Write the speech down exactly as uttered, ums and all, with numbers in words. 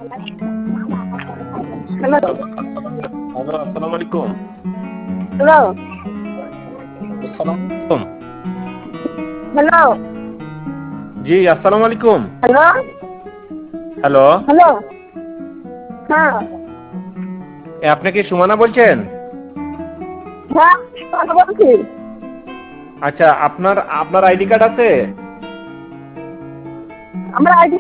Hello hello, আসসালামু আলাইকুম। Hello আসসালামু আলাইকুম। হ্যালো জি, আসসালামু আলাইকুম। হ্যালো হ্যালো, হ্যালো হ্যাঁ এ আপনি কি সুমনা বলছেন? হ্যাঁ কথা বলছি। আচ্ছা, আপনার আপনার আইডি কার্ড আছে? আমরা আইডি